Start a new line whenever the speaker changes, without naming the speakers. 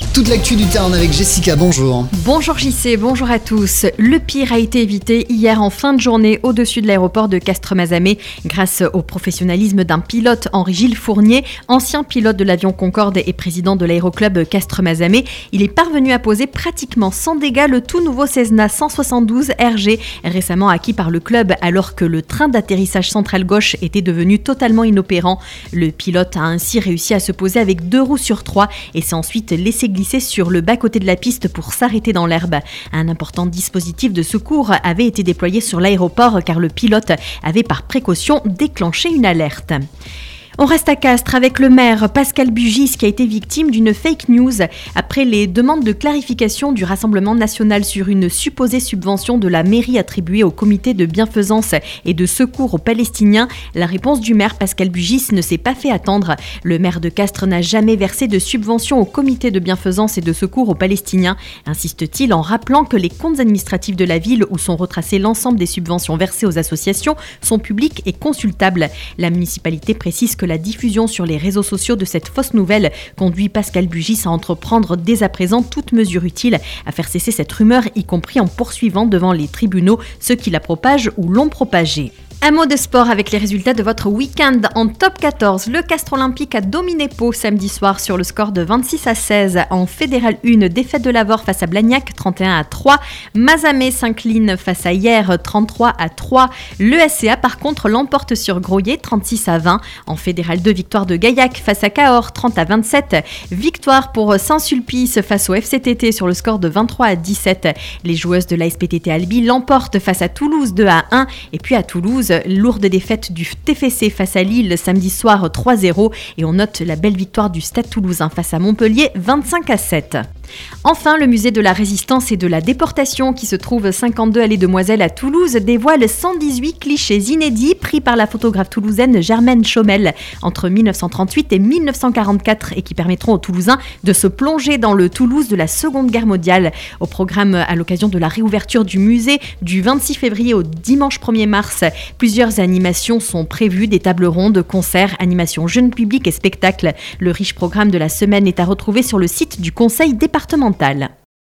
Toute l'actu du Tarn avec Jessica, bonjour.
Bonjour JC, bonjour à tous. Le pire a été évité hier en fin de journée au-dessus de l'aéroport de Castres-Mazamet grâce au professionnalisme d'un pilote, Henri-Gilles Fournier, ancien pilote de l'avion Concorde et président de l'aéroclub Castres-Mazamet. Il est parvenu à poser pratiquement sans dégâts le tout nouveau Cessna 172 RG, récemment acquis par le club alors que le train d'atterrissage central gauche était devenu totalement inopérant. Le pilote a ainsi réussi à se poser avec 2 roues sur 3 et s'est ensuite laissé glisser sur le bas-côté de la piste pour s'arrêter dans l'herbe. Un important dispositif de secours avait été déployé sur l'aéroport car le pilote avait par précaution déclenché une alerte. On reste à Castres avec le maire Pascal Bugis qui a été victime d'une fake news. Après les demandes de clarification du Rassemblement national sur une supposée subvention de la mairie attribuée au comité de bienfaisance et de secours aux Palestiniens, la réponse du maire Pascal Bugis ne s'est pas fait attendre. Le maire de Castres n'a jamais versé de subvention au comité de bienfaisance et de secours aux Palestiniens, insiste-t-il en rappelant que les comptes administratifs de la ville où sont retracés l'ensemble des subventions versées aux associations sont publics et consultables. La municipalité précise que la diffusion sur les réseaux sociaux de cette fausse nouvelle conduit Pascal Bugis à entreprendre dès à présent toute mesure utile à faire cesser cette rumeur, y compris en poursuivant devant les tribunaux ceux qui la propagent ou l'ont propagée. Un mot de sport avec les résultats de votre week-end en top 14. Le Castres Olympique a dominé Pau samedi soir sur le score de 26-16. En Fédéral 1, défaite de l'Avor face à Blagnac 31-3. Mazamet s'incline face à Hyères 33-3. Le SCA par contre l'emporte sur Groyer 36-20. En Fédéral 2, victoire de Gaillac face à Cahors 30-27. Victoire pour Saint-Sulpice face au FCTT sur le score de 23-17. Les joueuses de la SPTT Albi l'emportent face à Toulouse 2-1. Et puis à Toulouse, lourde défaite du TFC face à Lille samedi soir 3-0 et on note la belle victoire du Stade Toulousain face à Montpellier 25-7. Enfin, le musée de la Résistance et de la Déportation qui se trouve 52 allée Demoiselle à Toulouse dévoile 118 clichés inédits pris par la photographe toulousaine Germaine Chaumel entre 1938 et 1944 et qui permettront aux Toulousains de se plonger dans le Toulouse de la Seconde Guerre mondiale. Au programme à l'occasion de la réouverture du musée du 26 février au dimanche 1er mars, plusieurs animations sont prévues, des tables rondes, concerts, animations jeunes publics et spectacles. Le riche programme de la semaine est à retrouver sur le site du Conseil départemental.